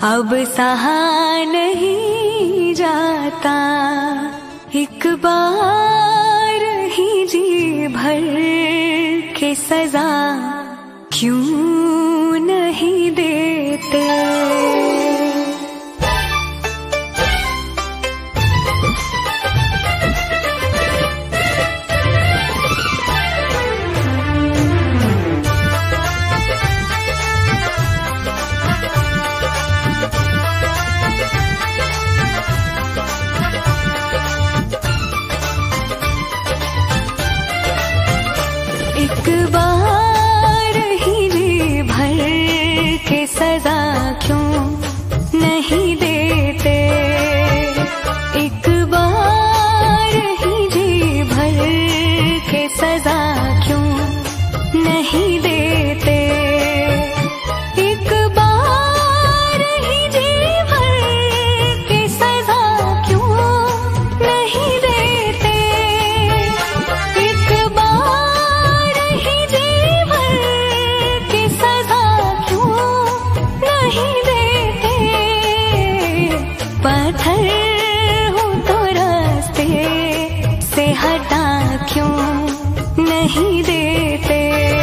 अब सहा नहीं जाता, एक बार ही जी भर के सजा क्यों नहीं देते। एक बार ही जी भर के सजा क्यों नहीं देते, एक बार ही जी भर के सजा क्यों नहीं देते, एक बार ही जी भर के सजा क्यों नहीं देते, एक बार ही जी भर के सजा क्यों नहीं देते। पत्थर हो तो रास्ते से हटा क्यों नहीं देते,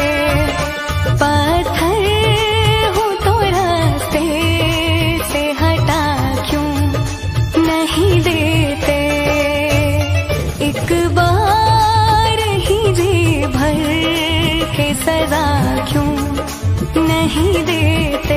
पत्थर हो तो रास्ते से हटा क्यों नहीं देते, एक बार ही जी भर के सजा क्यों नहीं देते।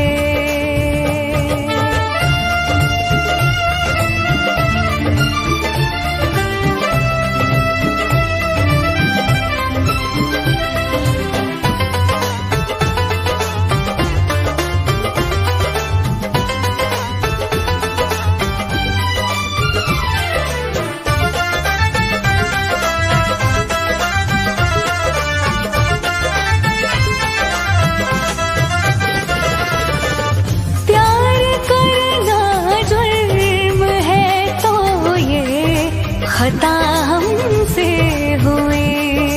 खता हमसे हुई,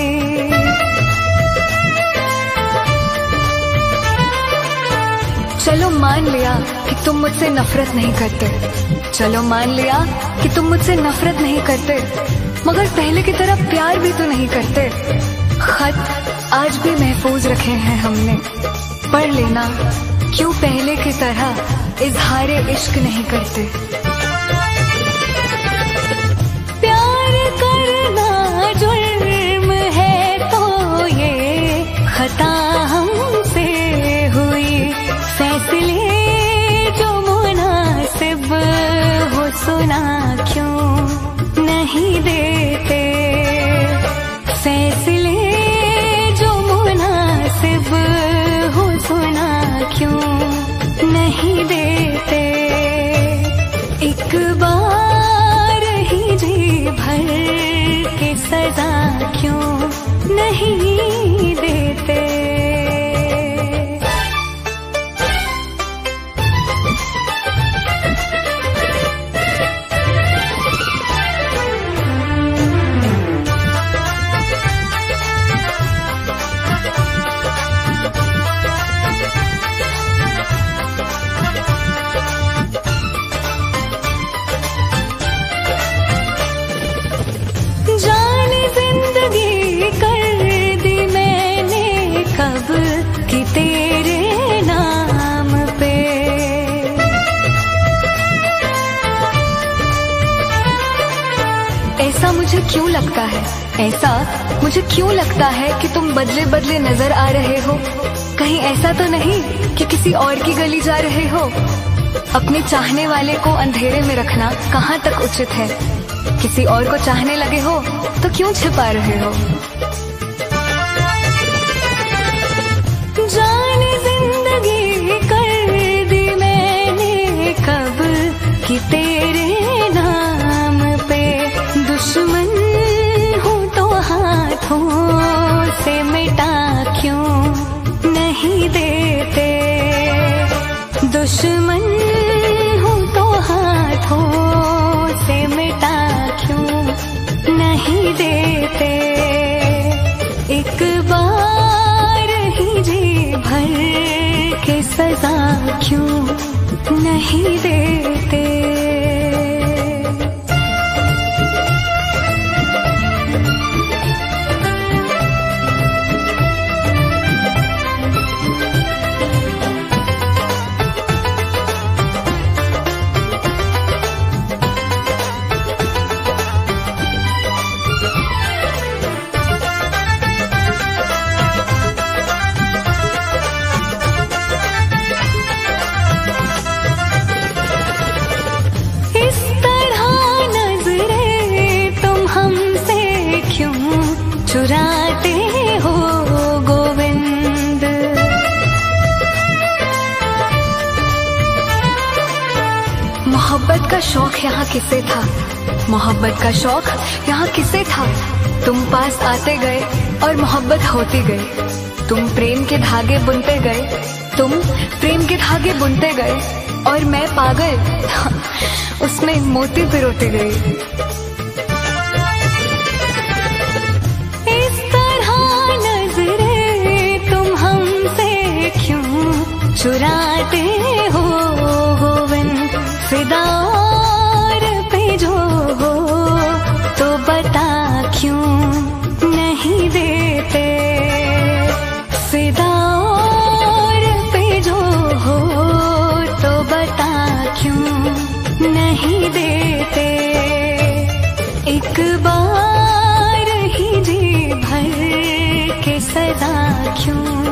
चलो मान लिया कि तुम मुझसे नफरत नहीं करते, चलो मान लिया कि तुम मुझसे नफरत नहीं करते, मगर पहले की तरह प्यार भी तो नहीं करते। खत आज भी महफूज रखे हैं हमने, पढ़ लेना क्यों पहले की तरह इजहारे इश्क नहीं करते। खता हमसे हुई, फैसले जो मुनासिब हो सुना क्यों नहीं देते, फैसले जो मुनासिब हो सुना क्यों नहीं देते, एक बार ही जी भर के सजा क्यों नहीं देते। जाने जिंदगी कर दी मैंने कब कि तेरे नाम पे, ऐसा मुझे क्यों लगता है, ऐसा मुझे क्यों लगता है कि तुम बदले बदले नजर आ रहे हो, कहीं ऐसा तो नहीं कि किसी और की गली जा रहे हो। अपने चाहने वाले को अंधेरे में रखना कहाँ तक उचित है, किसी और को चाहने लगे हो तो क्यों छिपा रहे हो। जाने जिंदगी कर दी मैंने कब कि तेरे नाम पे, दुश्मन हूँ तो हाथों से मिटा क्यों नहीं देते, दुश्मन हूँ तो हाथों से मिटा क्यों नहीं देते, एक बार ही जी भर के सजा क्यों नहीं का शौक यहाँ किसे था, मोहब्बत का शौक यहाँ किसे था। तुम पास आते गए और मोहब्बत होती गई। तुम प्रेम के धागे बुनते गए, तुम प्रेम के धागे बुनते गए और मैं पागल उसमें मोती पिरोती गई। इस तरह नजरें तुम हमसे क्यों चुराते हो, गोविंद फिदा और पे जो हो तो बता क्यों नहीं देते। फिदा और पे जो हो तो बता क्यों नहीं देते। एक बार ही जी भर के सदा क्यों